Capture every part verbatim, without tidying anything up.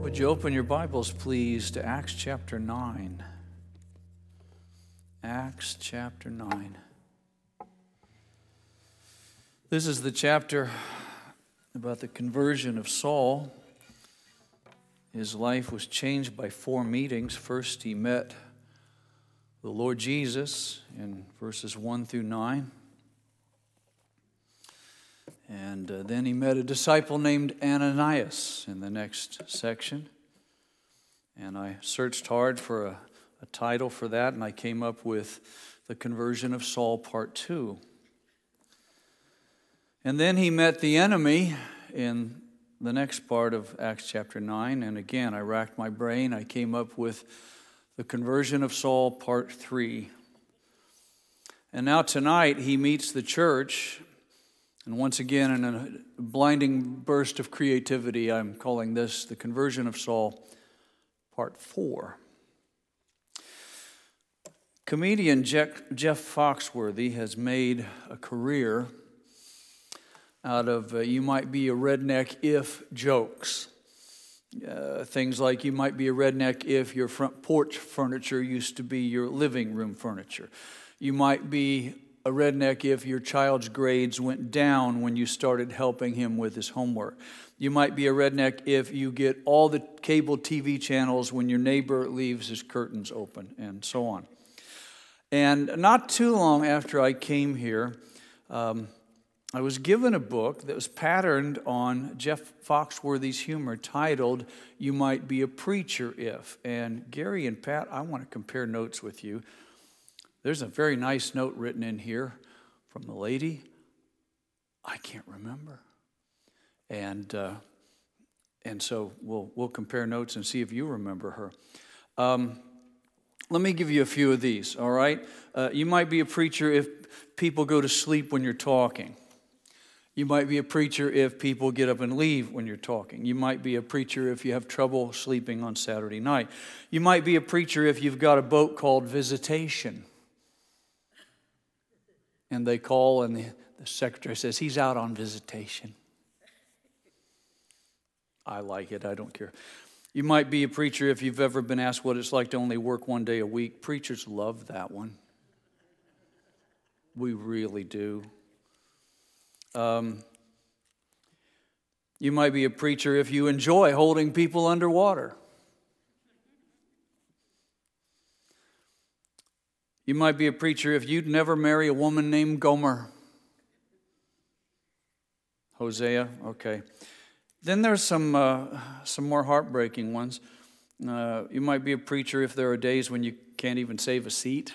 Would you open your Bibles, please, to Acts chapter nine? Acts chapter nine. This is the chapter about the conversion of Saul. His life was changed by four meetings. First, he met the Lord Jesus in verses one through nine. And uh, then he met a disciple named Ananias in the next section. And I searched hard for a, a title for that, and I came up with The Conversion of Saul, Part two. And then he met the enemy in the next part of Acts chapter nine. And again, I racked my brain. I came up with The Conversion of Saul, Part three. And now tonight, he meets the church. And once again, in a blinding burst of creativity, I'm calling this The Conversion of Saul, Part four. Comedian Jeff Foxworthy has made a career out of uh, you might be a redneck if jokes. Uh, things like you might be a redneck if your front porch furniture used to be your living room furniture. You might be a redneck if your child's grades went down when you started helping him with his homework. You might be a redneck if you get all the cable T V channels when your neighbor leaves his curtains open, and so on. And not too long after I came here, um, I was given a book that was patterned on Jeff Foxworthy's humor titled, You Might Be a Preacher If. And Gary and Pat, I want to compare notes with you. There's a very nice note written in here from the lady. I can't remember. And uh, and so we'll we'll compare notes and see if you remember her. Um, let me give you a few of these, all right? Uh, you might be a preacher if people go to sleep when you're talking. You might be a preacher if people get up and leave when you're talking. You might be a preacher if you have trouble sleeping on Saturday night. You might be a preacher if you've got a boat called Visitation. And they call, and the, the secretary says, he's out on visitation. I like it. I don't care. You might be a preacher if you've ever been asked what it's like to only work one day a week. Preachers love that one. We really do. Um, you might be a preacher if you enjoy holding people underwater. You might be a preacher if you'd never marry a woman named Gomer. Hosea, okay. Then there's some uh, some more heartbreaking ones. Uh, you might be a preacher if there are days when you can't even save a seat.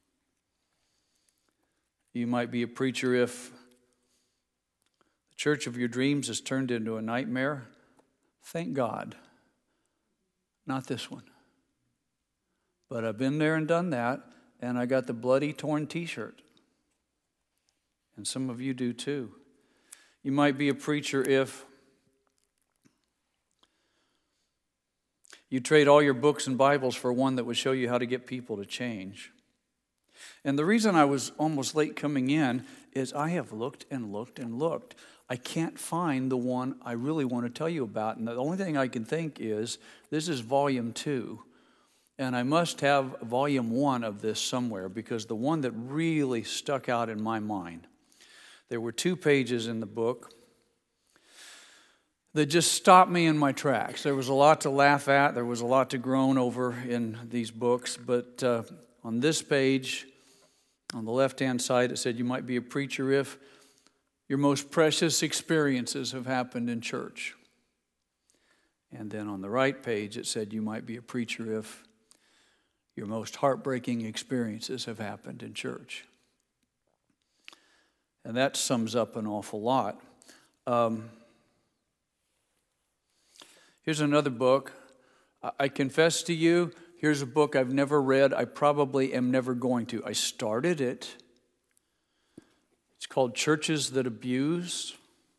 You might be a preacher if the church of your dreams has turned into a nightmare. Thank God. Not this one. But I've been there and done that. And I got the bloody, torn t-shirt. And some of you do too. You might be a preacher if you trade all your books and Bibles for one that would show you how to get people to change. And the reason I was almost late coming in is I have looked and looked and looked. I can't find the one I really want to tell you about. And the only thing I can think is this is volume two. And I must have volume one of this somewhere because the one that really stuck out in my mind, there were two pages in the book that just stopped me in my tracks. There was a lot to laugh at. There was a lot to groan over in these books. But uh, on this page, on the left-hand side, it said you might be a preacher if your most precious experiences have happened in church. And then on the right page, it said you might be a preacher if your most heartbreaking experiences have happened in church. And that sums up an awful lot. Um, here's another book. I confess to you, here's a book I've never read. I probably am never going to. I started it. It's called Churches That Abuse.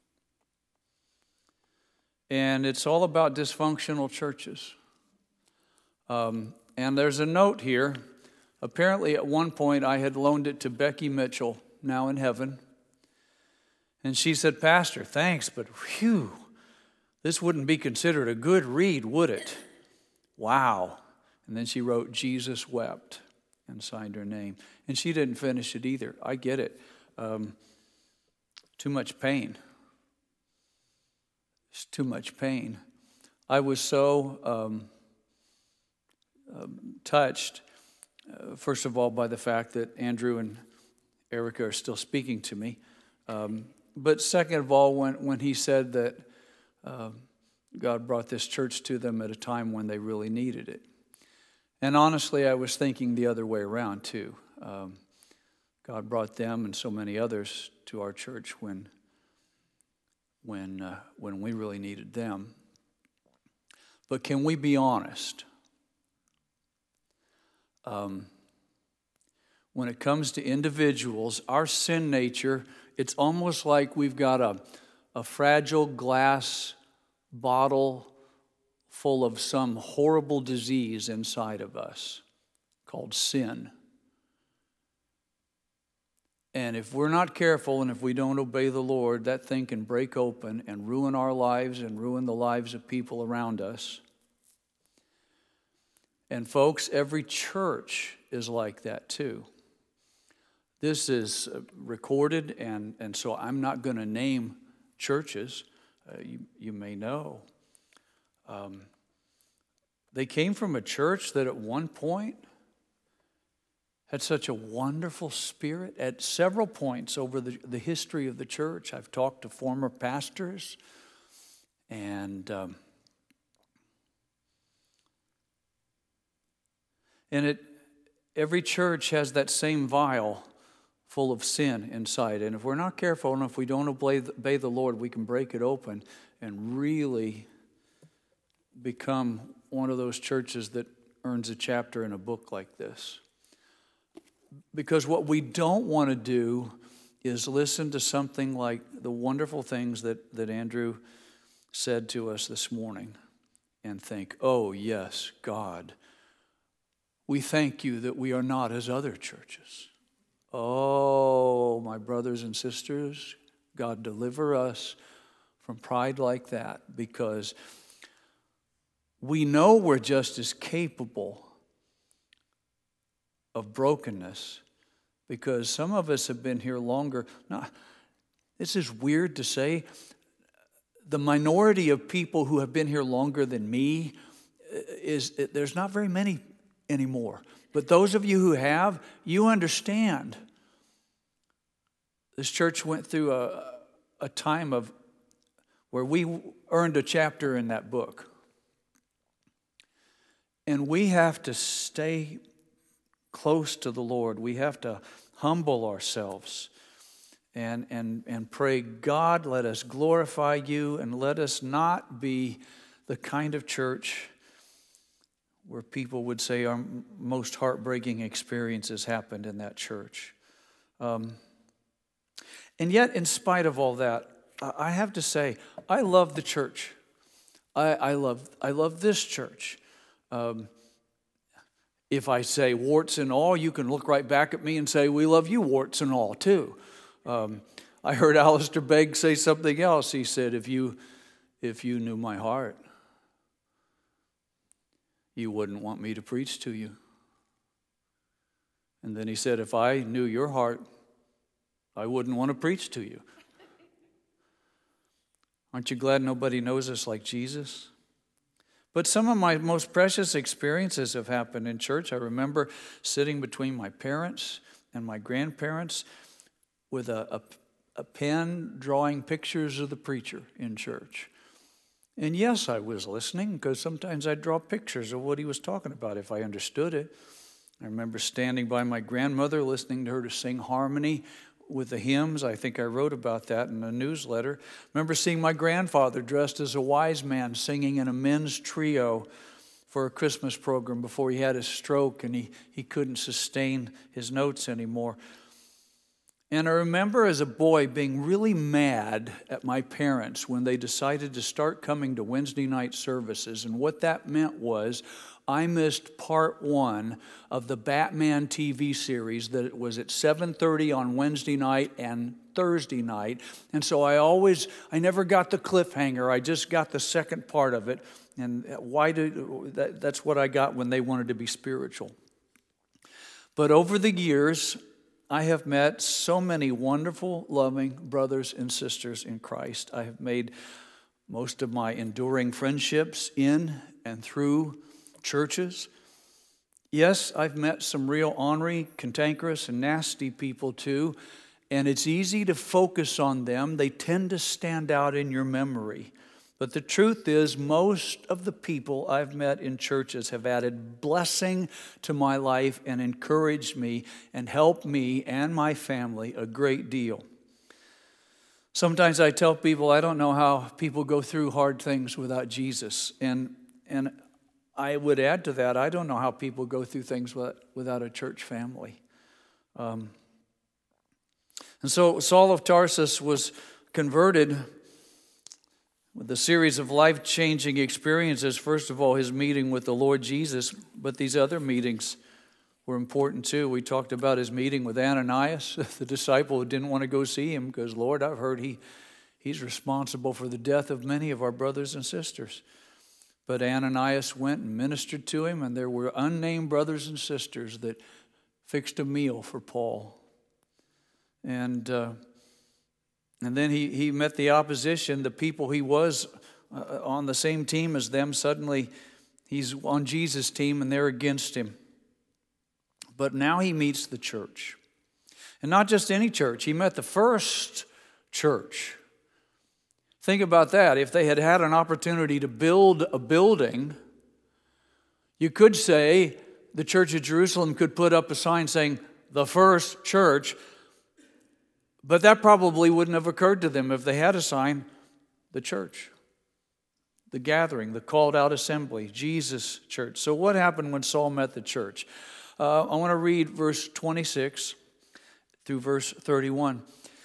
And it's all about dysfunctional churches. Um, And there's a note here. Apparently, at one point, I had loaned it to Becky Mitchell, now in heaven. And she said, Pastor, thanks, but whew, This wouldn't be considered a good read, would it? Wow. And then she wrote, Jesus wept, and signed her name. And she didn't finish it either. I get it. Um, too much pain. It's too much pain. I was so um, um, touched, uh, first of all, by the fact that Andrew and Erica are still speaking to me. Um, but second of all, when, when he said that uh, God brought this church to them at a time when they really needed it. And honestly, I was thinking the other way around too. Um, God brought them and so many others to our church when, when, uh, when we really needed them. But can we be honest? Um, when it comes to individuals, our sin nature, it's almost like we've got a, a fragile glass bottle full of some horrible disease inside of us called sin. And if we're not careful and if we don't obey the Lord, that thing can break open and ruin our lives and ruin the lives of people around us. And folks, every church is like that too. This is recorded, and, and so I'm not going to name churches. Uh, you, you may know. Um, they came from a church that at one point had such a wonderful spirit. At several points over the, the history of the church, I've talked to former pastors, and um, and it every church has that same vial full of sin inside. And if we're not careful and if we don't obey, obey the Lord, we can break it open and really become one of those churches that earns a chapter in a book like this. Because what we don't want to do is listen to something like the wonderful things that, that Andrew said to us this morning and think, oh, yes, God, we thank you that we are not as other churches. Oh, my brothers and sisters, God, deliver us from pride like that, because we know we're just as capable of brokenness, because some of us have been here longer. Now, this is weird to say. The minority of people who have been here longer than me is, there's not very many anymore. But those of you who have, you understand. This church went through a, a time of where we earned a chapter in that book. And we have to stay close to the Lord. We have to humble ourselves and, and, and pray, God, let us glorify you, and let us not be the kind of church where people would say our most heartbreaking experiences happened in that church. Um, and yet, in spite of all that, I have to say, I love the church. I, I love I love this church. Um, if I say warts and all, you can look right back at me and say, we love you, warts and all, too. Um, I heard Alistair Begg say something else. He said, if you if you knew my heart, you wouldn't want me to preach to you. And then he said, if I knew your heart, I wouldn't want to preach to you. Aren't you glad nobody knows us like Jesus? But some of my most precious experiences have happened in church. I remember sitting between my parents and my grandparents with a, a, a pen drawing pictures of the preacher in church. And yes, I was listening, because sometimes I'd draw pictures of what he was talking about if I understood it. I remember standing by my grandmother, listening to her to sing harmony with the hymns. I think I wrote about that in a newsletter. I remember seeing my grandfather dressed as a wise man singing in a men's trio for a Christmas program before he had a stroke and he, he couldn't sustain his notes anymore. And I remember as a boy being really mad at my parents when they decided to start coming to Wednesday night services. And what that meant was I missed part one of the Batman T V series that was at seven thirty on Wednesday night and Thursday night. And so I always, I never got the cliffhanger. I just got the second part of it. And why did, that, that's what I got when they wanted to be spiritual. But over the years, I have met so many wonderful, loving brothers and sisters in Christ. I have made most of my enduring friendships in and through churches. Yes, I've met some real ornery, cantankerous, and nasty people too, and it's easy to focus on them. They tend to stand out in your memory. But the truth is, most of the people I've met in churches have added blessing to my life and encouraged me and helped me and my family a great deal. Sometimes I tell people I don't know how people go through hard things without Jesus. And, and I would add to that, I don't know how people go through things without, without a church family. Um, and so Saul of Tarsus was converted with a series of life-changing experiences. First of all, his meeting with the Lord Jesus, but these other meetings were important too. We talked about his meeting with Ananias, the disciple who didn't want to go see him because, Lord, I've heard he, he's responsible for the death of many of our brothers and sisters. But Ananias went and ministered to him, and there were unnamed brothers and sisters that fixed a meal for Paul. And uh, And then he, he met the opposition, the people he was uh, on the same team as them. Suddenly he's on Jesus' team and they're against him. But now he meets the church. And not just any church. He met the first church. Think about that. If they had had an opportunity to build a building, you could say the church of Jerusalem could put up a sign saying, the first church. But that probably wouldn't have occurred to them if they had a sign, the church, the gathering, the called out assembly, Jesus' church. So what happened when Saul met the church? Uh, I want to read verse twenty-six through verse thirty-one.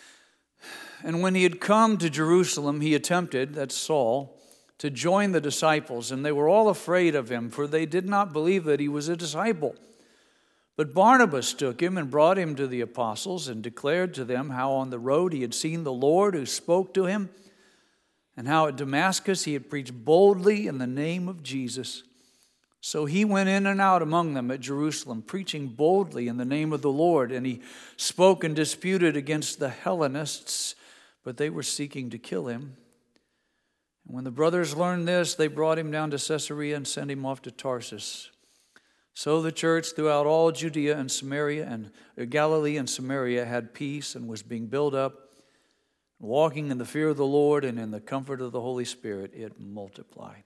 And when he had come to Jerusalem, he attempted, that's Saul, to join the disciples, and they were all afraid of him, for they did not believe that he was a disciple. But Barnabas took him and brought him to the apostles and declared to them how on the road he had seen the Lord who spoke to him, and how at Damascus he had preached boldly in the name of Jesus. So he went in and out among them at Jerusalem, preaching boldly in the name of the Lord. And he spoke and disputed against the Hellenists, but they were seeking to kill him. And when the brothers learned this, they brought him down to Caesarea and sent him off to Tarsus. So the church throughout all Judea and Samaria and Galilee and Samaria had peace and was being built up, walking in the fear of the Lord and in the comfort of the Holy Spirit. It multiplied.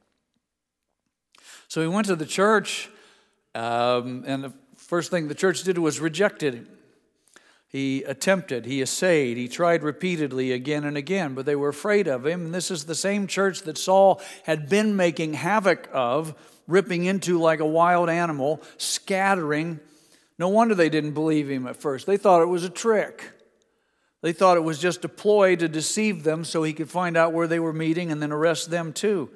So he went to the church, um, and the first thing the church did was rejected him. He attempted, he essayed, he tried repeatedly again and again, but they were afraid of him. And this is the same church that Saul had been making havoc of, ripping into like a wild animal, scattering. No wonder they didn't believe him at first. They thought it was a trick. They thought it was just a ploy to deceive them so he could find out where they were meeting and then arrest them too.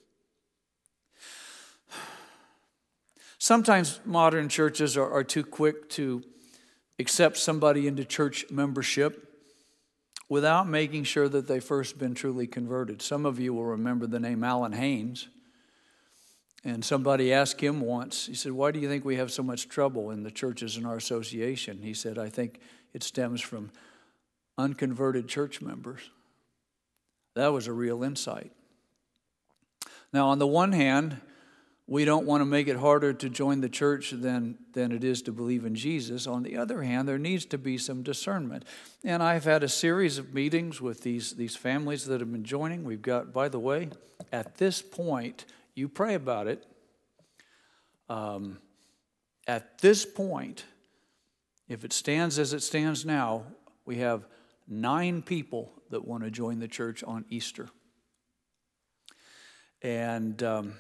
Sometimes modern churches are, are too quick to accept somebody into church membership without making sure that they've first been truly converted. Some of you will remember the name Alan Haynes. And somebody asked him once, he said, why do you think we have so much trouble in the churches in our association? He said, I think it stems from unconverted church members. That was a real insight. Now, on the one hand, we don't want to make it harder to join the church than, than it is to believe in Jesus. On the other hand, there needs to be some discernment. And I've had a series of meetings with these, these families that have been joining. We've got, by the way, at this point, you pray about it. Um, at this point, if it stands as it stands now, we have nine people that want to join the church on Easter. And um,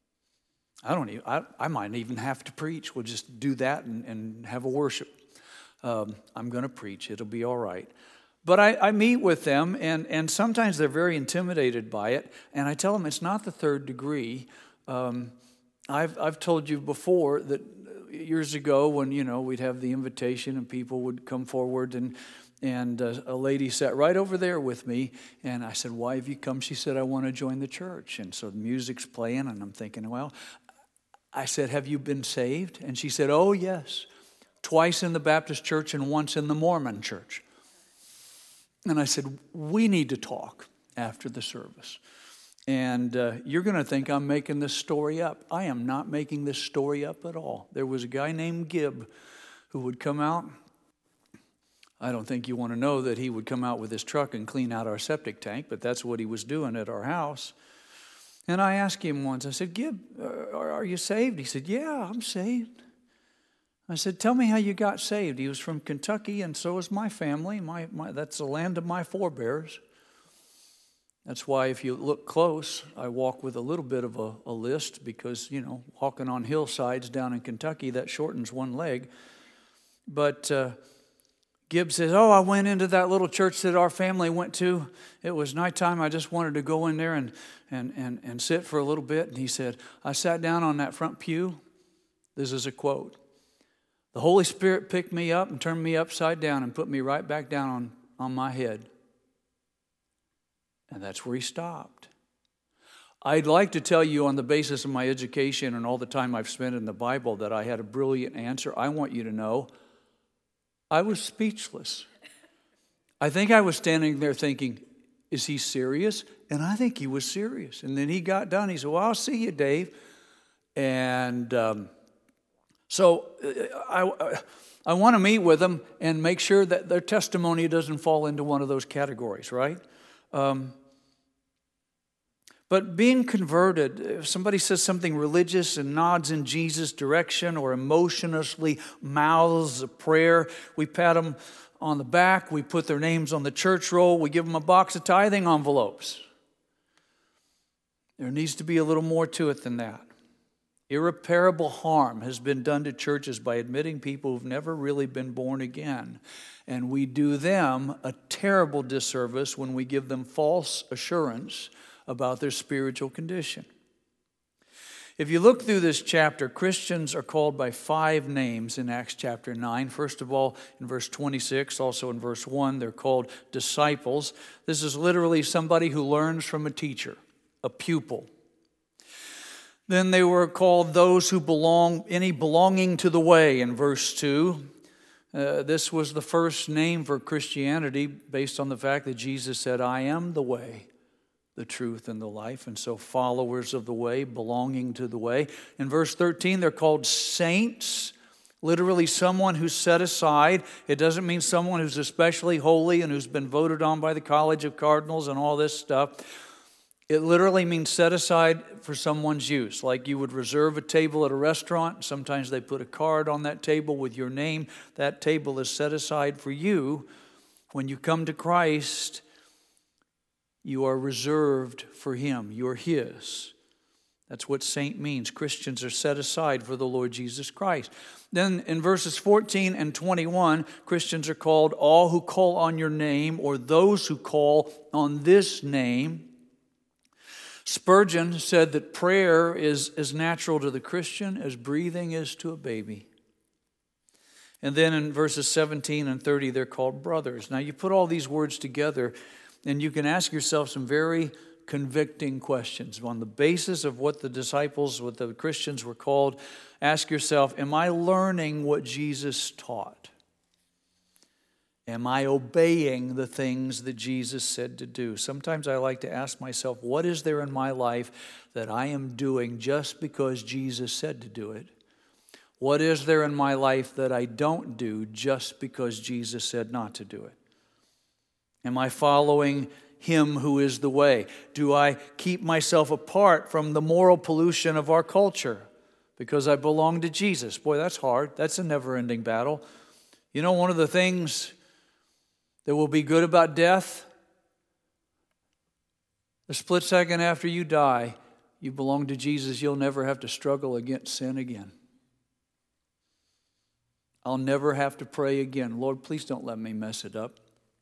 I don't even, I, I might even have to preach. We'll just do that and, and have a worship. Um, I'm going to preach. It'll be all right. But I, I meet with them, and, and sometimes they're very intimidated by it. And I tell them it's not the third degree. Um, I've I've told you before that years ago when, you know, we'd have the invitation and people would come forward, and and uh, a lady sat right over there with me, and I said, "Why have you come?" She said, "I want to join the church." And so the music's playing, and I'm thinking, well, I said, "Have you been saved?" And she said, "Oh, yes. Twice in the Baptist church and once in the Mormon church." And I said, "We need to talk after the service. And uh, you're going to think I'm making this story up. I am not making this story up at all. There was a guy named Gibb who would come out. I don't think you want to know that he would come out with his truck and clean out our septic tank, but that's what he was doing at our house. And I asked him once, I said, "Gibb, are, are you saved?" He said, "Yeah, I'm saved." I said, "Tell me how you got saved." He was from Kentucky, and so is my family. My, my that's the land of my forebears. That's why if you look close, I walk with a little bit of a, a list because, you know, walking on hillsides down in Kentucky, that shortens one leg. But uh, Gibb says, "Oh, I went into that little church that our family went to. It was nighttime. I just wanted to go in there and, and, and, and sit for a little bit." And he said, "I sat down on that front pew." This is a quote. "The Holy Spirit picked me up and turned me upside down and put me right back down on, on my head." And that's where he stopped. I'd like to tell you on the basis of my education and all the time I've spent in the Bible that I had a brilliant answer. I want you to know I was speechless. I think I was standing there thinking, is he serious? And I think he was serious. And then he got done. He said, "Well, I'll see you, Dave." And um, so I, I, I want to meet with them and make sure that their testimony doesn't fall into one of those categories, right? Um, but being converted, if somebody says something religious and nods in Jesus' direction or emotionlessly mouths a prayer, we pat them on the back, we put their names on the church roll, we give them a box of tithing envelopes. There needs to be a little more to it than that. Irreparable harm has been done to churches by admitting people who've never really been born again. And we do them a terrible disservice when we give them false assurance about their spiritual condition. If you look through this chapter, Christians are called by five names in Acts chapter nine. First of all, in verse twenty-six, also in verse one, they're called disciples. This is literally somebody who learns from a teacher, a pupil. Then they were called those who belong, any belonging to the way in verse two. Uh, this was the first name for Christianity based on the fact that Jesus said, "I am the way, the truth, and the life." And so followers of the way, belonging to the way. In verse thirteen, they're called saints, literally someone who's set aside. It doesn't mean someone who's especially holy and who's been voted on by the College of Cardinals and all this stuff. It literally means set aside for someone's use. Like you would reserve a table at a restaurant. Sometimes they put a card on that table with your name. That table is set aside for you. When you come to Christ, you are reserved for Him. You're His. That's what saint means. Christians are set aside for the Lord Jesus Christ. Then in verses fourteen and twenty-one, Christians are called all who call on your name, or those who call on this name. Spurgeon said that prayer is as natural to the Christian as breathing is to a baby. And then in verses seventeen and thirty, they're called brothers. Now you put all these words together, and you can ask yourself some very convicting questions. On the basis of what the disciples, what the Christians were called, ask yourself, am I learning what Jesus taught? Am I obeying the things that Jesus said to do? Sometimes I like to ask myself, what is there in my life that I am doing just because Jesus said to do it? What is there in my life that I don't do just because Jesus said not to do it? Am I following Him who is the way? Do I keep myself apart from the moral pollution of our culture because I belong to Jesus? Boy, that's hard. That's a never-ending battle. You know, one of the things that will be good about death, the split second after you die, you belong to Jesus, you'll never have to struggle against sin again. I'll never have to pray again. Lord, please don't let me mess it up.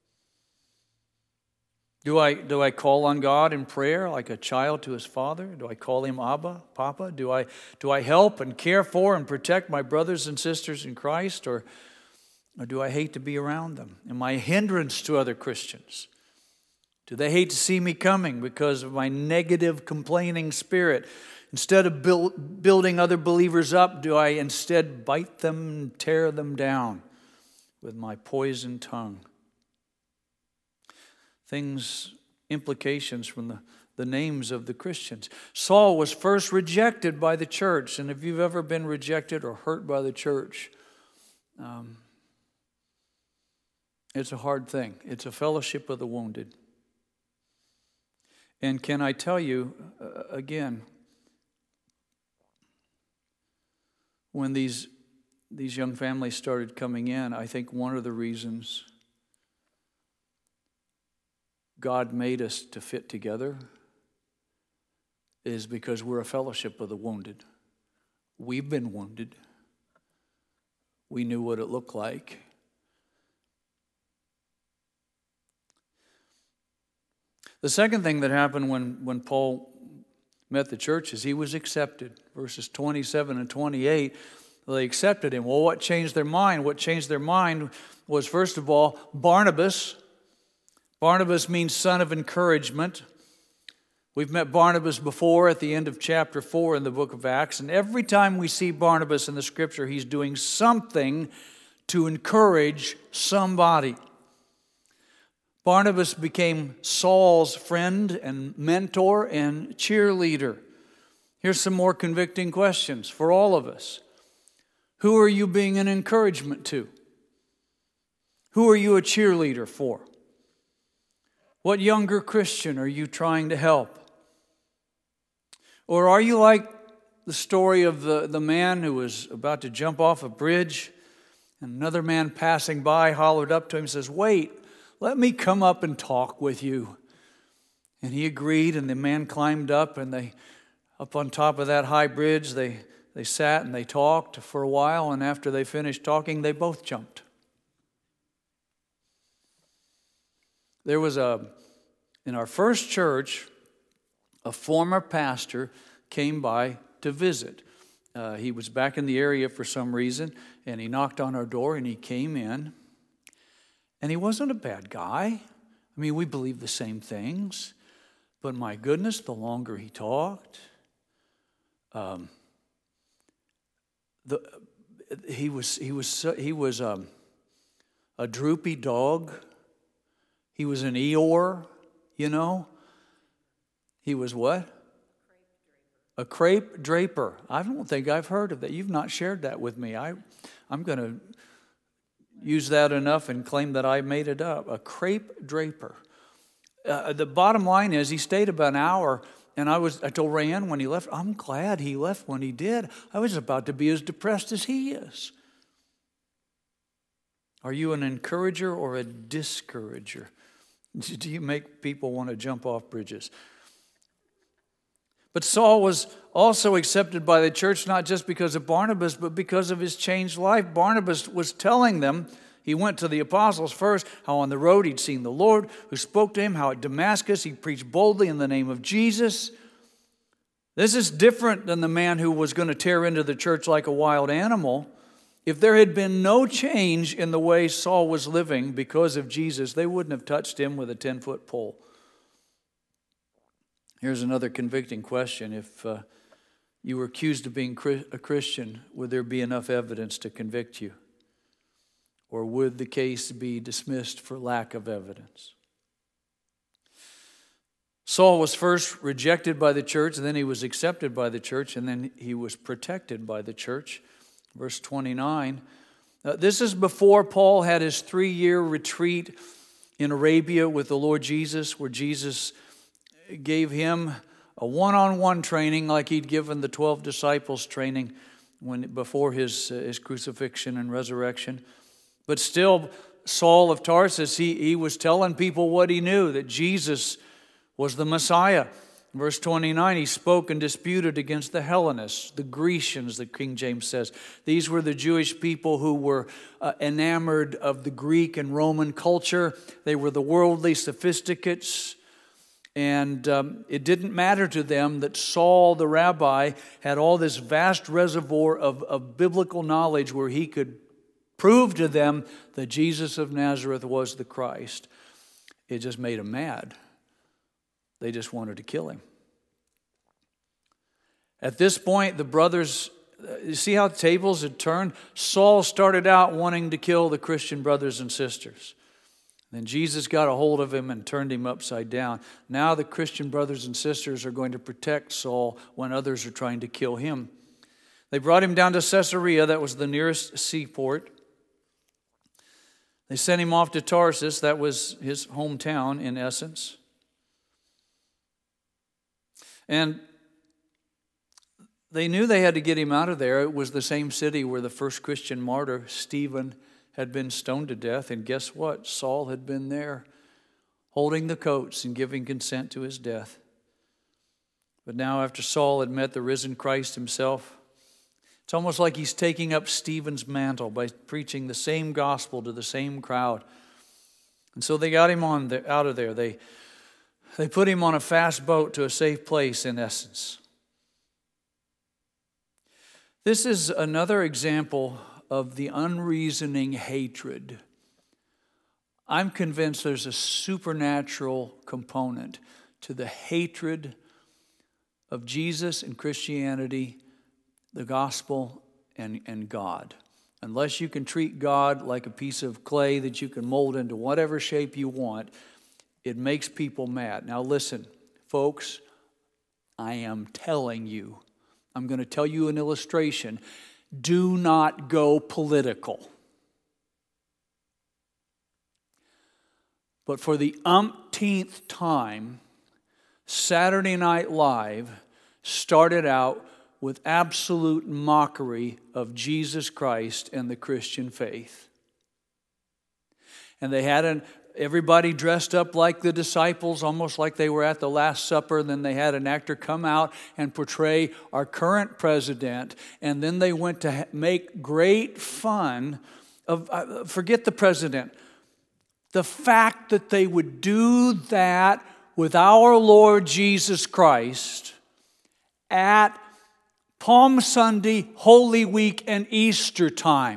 Do I, do I call on God in prayer like a child to his father? Do I call him Abba, Papa? Do I, do I help and care for and protect my brothers and sisters in Christ? Or, or do I hate to be around them? Am I a hindrance to other Christians? Do they hate to see me coming because of my negative, complaining spirit? Instead of build, building other believers up, do I instead bite them and tear them down with my poisoned tongue? Things, implications from the, the names of the Christians. Saul was first rejected by the church. And if you've ever been rejected or hurt by the church, um, it's a hard thing. It's a fellowship of the wounded. And can I tell you, uh, again, when these, these young families started coming in, I think one of the reasons God made us to fit together is because we're a fellowship of the wounded. We've been wounded. We knew what it looked like. The second thing that happened when, when Paul met the church is he was accepted. Verses twenty-seven and twenty-eight, they accepted him. Well, what changed their mind? What changed their mind was, first of all, Barnabas. Barnabas means son of encouragement. We've met Barnabas before at the end of chapter four in the book of Acts. And every time we see Barnabas in the scripture, he's doing something to encourage somebody. Barnabas became Saul's friend and mentor and cheerleader. Here's some more convicting questions for all of us. Who are you being an encouragement to? Who are you a cheerleader for? What younger Christian are you trying to help? Or are you like the story of the, the man who was about to jump off a bridge, and another man passing by hollered up to him and says, "Wait, let me come up and talk with you." And he agreed, and the man climbed up, and they, up on top of that high bridge, they, they sat and they talked for a while, and after they finished talking, they both jumped. There was a, in our first church, a former pastor came by to visit. Uh, he was back in the area for some reason, and he knocked on our door, and he came in. And he wasn't a bad guy. I mean, we believed the same things. But my goodness, the longer he talked, um, the he was he was he was um, a droopy dog. He was an Eeyore, you know. He was what? A crepe draper. I don't think I've heard of that. You've not shared that with me. I, I'm going to use that enough and claim that I made it up. A crepe draper. Uh, the bottom line is he stayed about an hour, and I was I told Rayanne when he left, I'm glad he left when he did. I was about to be as depressed as he is. Are you an encourager or a discourager? Do you make people want to jump off bridges? But Saul was also accepted by the church, not just because of Barnabas, but because of his changed life. Barnabas was telling them, he went to the apostles first, how on the road he'd seen the Lord, who spoke to him, how at Damascus he preached boldly in the name of Jesus. This is different than the man who was going to tear into the church like a wild animal. If there had been no change in the way Saul was living because of Jesus, they wouldn't have touched him with a ten-foot pole. Here's another convicting question. If uh, you were accused of being a Christian, would there be enough evidence to convict you? Or would the case be dismissed for lack of evidence? Saul was first rejected by the church, and then he was accepted by the church, and then he was protected by the church. Verse twenty-nine. Uh, this is before Paul had his three-year retreat in Arabia with the Lord Jesus, where Jesus gave him a one-on-one training like he'd given the twelve disciples training when before his, uh, his crucifixion and resurrection. But still, Saul of Tarsus, he, he was telling people what he knew, that Jesus was the Messiah. Verse twenty-nine, he spoke and disputed against the Hellenists, the Grecians, the King James says. These were the Jewish people who were uh, enamored of the Greek and Roman culture. They were the worldly sophisticates. And um, it didn't matter to them that Saul, the rabbi, had all this vast reservoir of, of biblical knowledge where he could prove to them that Jesus of Nazareth was the Christ. It just made them mad. They just wanted to kill him. At this point, the brothers, you see how the tables had turned? Saul started out wanting to kill the Christian brothers and sisters. Then Jesus got a hold of him and turned him upside down. Now the Christian brothers and sisters are going to protect Saul when others are trying to kill him. They brought him down to Caesarea, that was the nearest seaport. They sent him off to Tarsus, that was his hometown in essence. And they knew they had to get him out of there. It was the same city where the first Christian martyr, Stephen, had been stoned to death. And guess what? Saul had been there holding the coats and giving consent to his death. But now after Saul had met the risen Christ himself, it's almost like he's taking up Stephen's mantle by preaching the same gospel to the same crowd. And so they got him on the, out of there. They They put him on a fast boat to a safe place, in essence. This is another example of the unreasoning hatred. I'm convinced there's a supernatural component to the hatred of Jesus and Christianity, the gospel, and, and God. Unless you can treat God like a piece of clay that you can mold into whatever shape you want, it makes people mad. Now listen, folks, I am telling you, I'm going to tell you an illustration. Do not go political. But for the umpteenth time, Saturday Night Live started out with absolute mockery of Jesus Christ and the Christian faith. And they had an Everybody dressed up like the disciples, almost like they were at the Last Supper. Then they had an actor come out and portray our current president. And then they went to make great fun of, uh, forget the president, the fact that they would do that with our Lord Jesus Christ at Palm Sunday, Holy Week, and Easter time.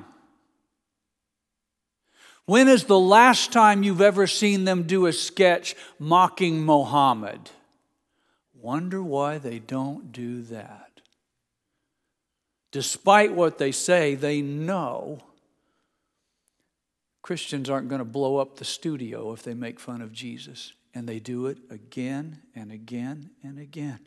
When is the last time you've ever seen them do a sketch mocking Muhammad? Wonder why they don't do that. Despite what they say, they know Christians aren't going to blow up the studio if they make fun of Jesus. And they do it again and again and again.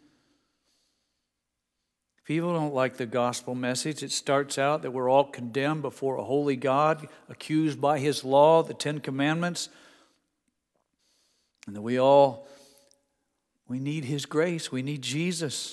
People don't like the gospel message. It starts out that we're all condemned before a holy God, accused by His law, the Ten Commandments, and that we all, we need His grace. We need Jesus.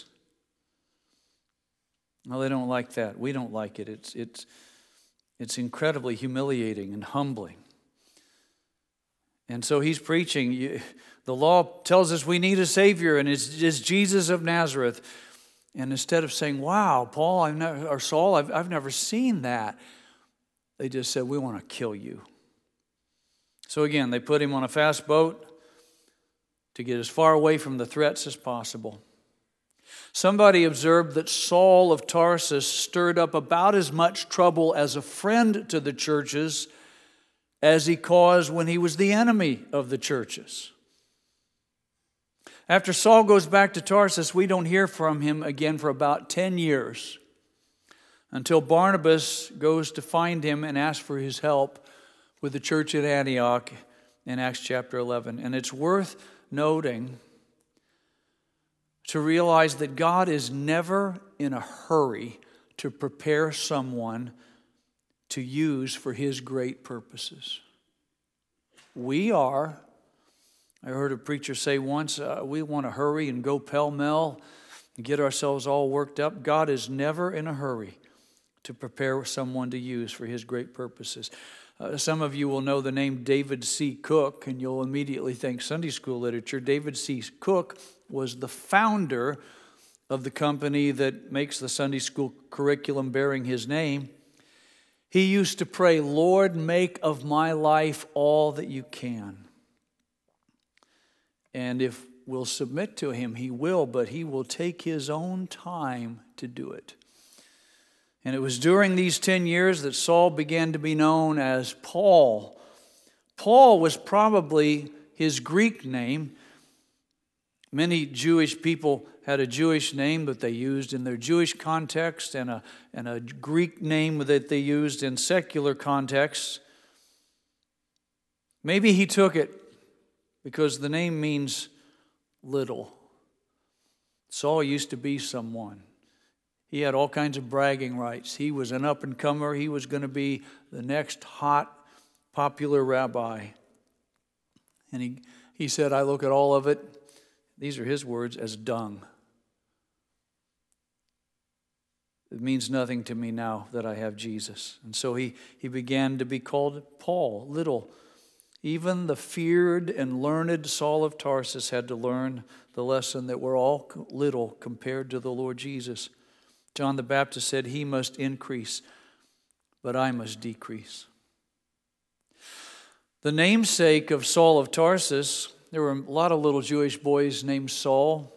No, they don't like that. We don't like it. It's, it's, it's incredibly humiliating and humbling. And so he's preaching. You, the law tells us we need a Savior, and it's, it's Jesus of Nazareth. And instead of saying, wow, Paul, I've never, or Saul, I've, I've never seen that, they just said, we want to kill you. So again, they put him on a fast boat to get as far away from the threats as possible. Somebody observed that Saul of Tarsus stirred up about as much trouble as a friend to the churches as he caused when he was the enemy of the churches. After Saul goes back to Tarsus, we don't hear from him again for about ten years until Barnabas goes to find him and ask for his help with the church at Antioch in Acts chapter eleven. And it's worth noting to realize that God is never in a hurry to prepare someone to use for His great purposes. We are. I heard a preacher say once, uh, we want to hurry and go pell-mell and get ourselves all worked up. God is never in a hurry to prepare someone to use for His great purposes. Uh, some of you will know the name David C. Cook, and you'll immediately think Sunday school literature. David C. Cook was the founder of the company that makes the Sunday school curriculum bearing his name. He used to pray, "Lord, make of my life all that you can." And if we'll submit to him, he will, but he will take his own time to do it. And it was during these ten years that Saul began to be known as Paul. Paul was probably his Greek name. Many Jewish people had a Jewish name that they used in their Jewish context and a, and a Greek name that they used in secular contexts. Maybe he took it because the name means little. Saul used to be someone. He had all kinds of bragging rights. He was an up-and-comer. He was going to be the next hot, popular rabbi. And he, he said, I look at all of it, these are his words, as dung. It means nothing to me now that I have Jesus. And so he, he began to be called Paul, little. Even the feared and learned Saul of Tarsus had to learn the lesson that we're all little compared to the Lord Jesus. John the Baptist said, he must increase, but I must decrease. The namesake of Saul of Tarsus, there were a lot of little Jewish boys named Saul.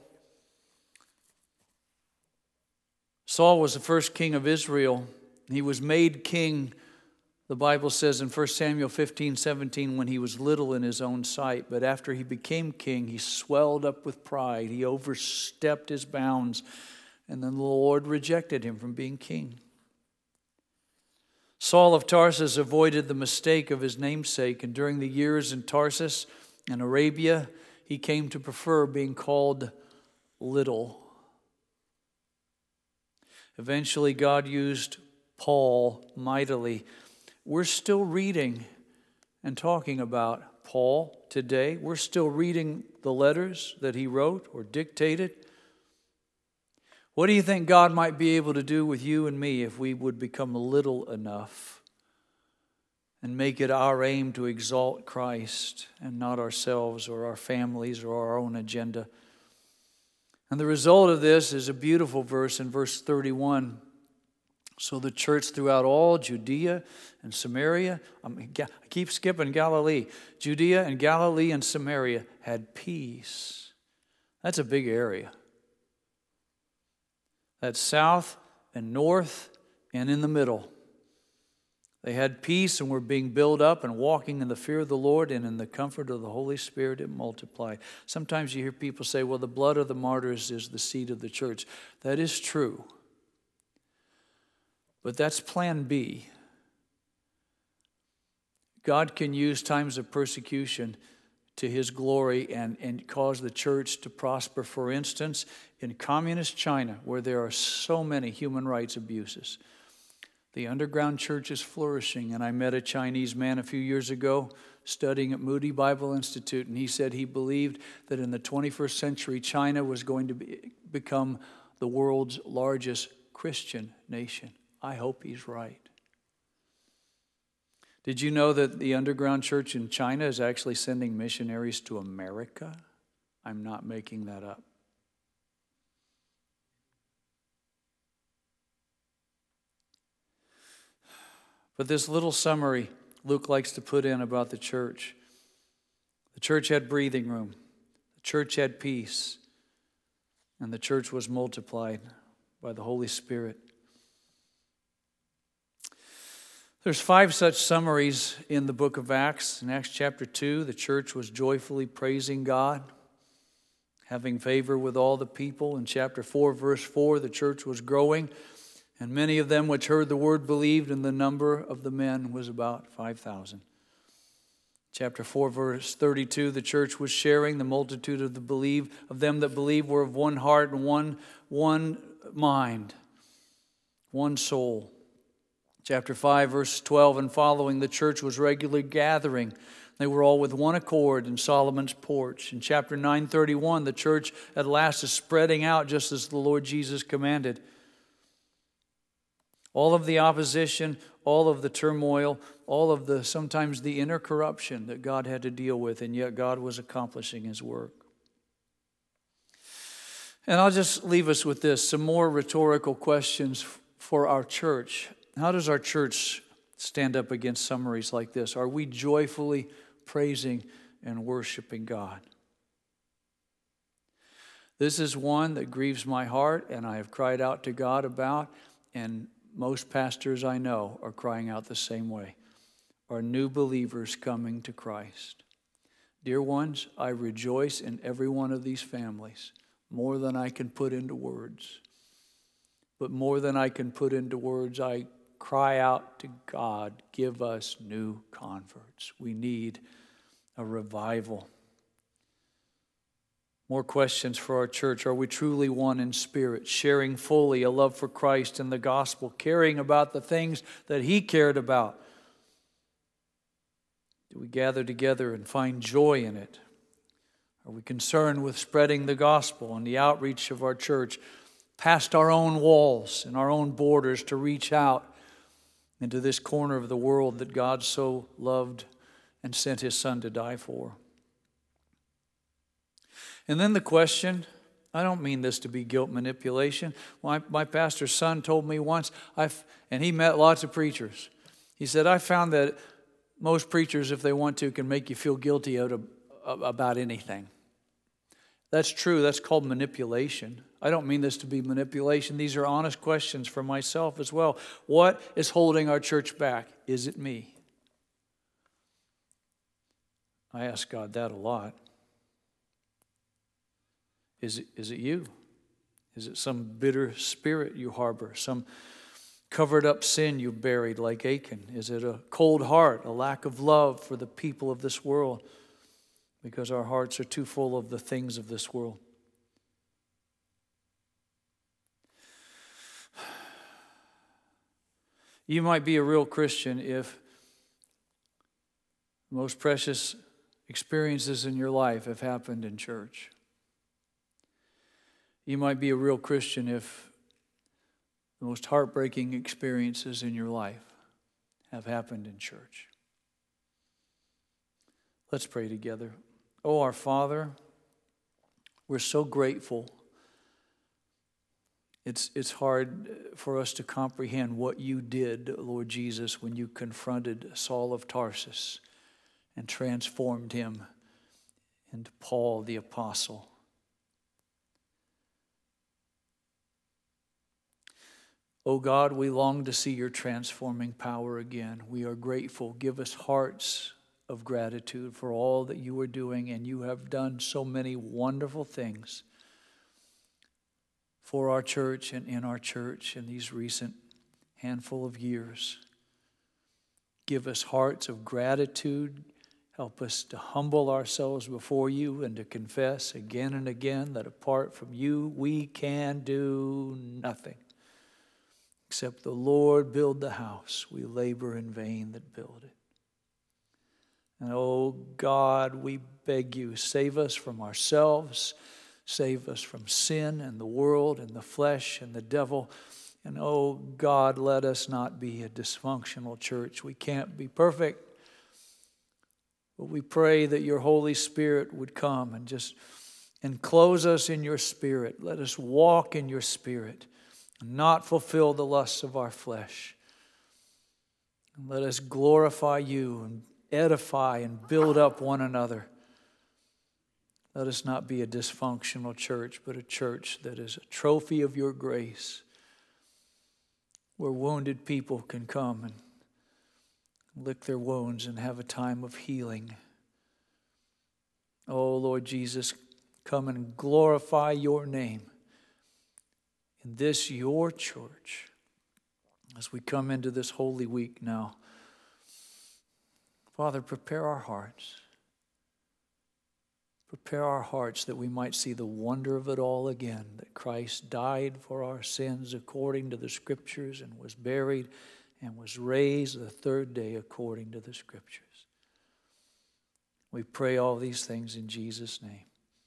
Saul was the first king of Israel. He was made king, the Bible says in First Samuel fifteen seventeen, when he was little in his own sight. But after he became king, he swelled up with pride. He overstepped his bounds. And then the Lord rejected him from being king. Saul of Tarsus avoided the mistake of his namesake. And during the years in Tarsus and Arabia, he came to prefer being called little. Eventually, God used Paul mightily. We're still reading and talking about Paul today. We're still reading the letters that he wrote or dictated. What do you think God might be able to do with you and me if we would become little enough and make it our aim to exalt Christ and not ourselves or our families or our own agenda? And the result of this is a beautiful verse in verse thirty-one. So the church throughout all Judea and Samaria, I keep skipping Galilee, Judea and Galilee and Samaria had peace. That's a big area. That's south and north and in the middle. They had peace and were being built up and walking in the fear of the Lord, and in the comfort of the Holy Spirit it multiplied. Sometimes you hear people say, well, the blood of the martyrs is the seed of the church. That is true. But that's plan B. God can use times of persecution to his glory and, and cause the church to prosper. For instance, in communist China, where there are so many human rights abuses, the underground church is flourishing. And I met a Chinese man a few years ago studying at Moody Bible Institute, and he said he believed that in the twenty-first century, China was going to be, become the world's largest Christian nation. I hope he's right. Did you know that the underground church in China is actually sending missionaries to America? I'm not making that up. But this little summary Luke likes to put in about the church. The church had breathing room. The church had peace. And the church was multiplied by the Holy Spirit. There's five such summaries in the book of Acts. In Acts chapter two, the church was joyfully praising God, having favor with all the people. In chapter four, verse four, the church was growing, and many of them which heard the word believed, and the number of the men was about five thousand. Chapter four, verse thirty-two, the church was sharing. The multitude of the believe of them that believed were of one heart and one, one mind, one soul. Chapter five, verse twelve and following, the church was regularly gathering. They were all with one accord in Solomon's porch. In chapter nine thirty-one, the church at last is spreading out just as the Lord Jesus commanded. All of the opposition, all of the turmoil, all of the sometimes the inner corruption that God had to deal with, and yet God was accomplishing His work. And I'll just leave us with this, some more rhetorical questions for our church. How does our church stand up against summaries like this? Are we joyfully praising and worshiping God? This is one that grieves my heart, and I have cried out to God about, and most pastors I know are crying out the same way. Are new believers coming to Christ? Dear ones, I rejoice in every one of these families more than I can put into words. But more than I can put into words, I cry out to God, give us new converts. We need a revival. More questions for our church. Are we truly one in spirit, sharing fully a love for Christ and the gospel, caring about the things that He cared about? Do we gather together and find joy in it? Are we concerned with spreading the gospel and the outreach of our church past our own walls and our own borders to reach out into this corner of the world that God so loved and sent His Son to die for? And then the question, I don't mean this to be guilt manipulation. My, my pastor's son told me once, I've, and he met lots of preachers. He said, I found that most preachers, if they want to, can make you feel guilty out of, about anything. That's true. That's called manipulation. I don't mean this to be manipulation. These are honest questions for myself as well. What is holding our church back? Is it me? I ask God that a lot. Is it, is it you? Is it some bitter spirit you harbor? Some covered up sin you buried like Achan? Is it a cold heart, a lack of love for the people of this world? Because our hearts are too full of the things of this world. You might be a real Christian if the most precious experiences in your life have happened in church. You might be a real Christian if the most heartbreaking experiences in your life have happened in church. Let's pray together. Oh, our Father, we're so grateful. It's, it's hard for us to comprehend what you did, Lord Jesus, when you confronted Saul of Tarsus and transformed him into Paul the Apostle. Oh God, we long to see your transforming power again. We are grateful. Give us hearts of gratitude for all that you are doing, and you have done so many wonderful things for our church and in our church in these recent handful of years. Give us hearts of gratitude. Help us to humble ourselves before you and to confess again and again that apart from you, we can do nothing. Except the Lord build the house, we labor in vain that build it. And oh God, we beg you, save us from ourselves, save us from sin and the world and the flesh and the devil. And oh God, let us not be a dysfunctional church. We can't be perfect, but we pray that your Holy Spirit would come and just enclose us in your Spirit. Let us walk in your Spirit. Not fulfill the lusts of our flesh. And let us glorify you and edify and build up one another. Let us not be a dysfunctional church, but a church that is a trophy of your grace, where wounded people can come and lick their wounds and have a time of healing. Oh, Lord Jesus, come and glorify your name in this your church as we come into this holy week now. Father, prepare our hearts. Prepare our hearts that we might see the wonder of it all again, that Christ died for our sins according to the Scriptures and was buried and was raised the third day according to the Scriptures. We pray all these things in Jesus' name.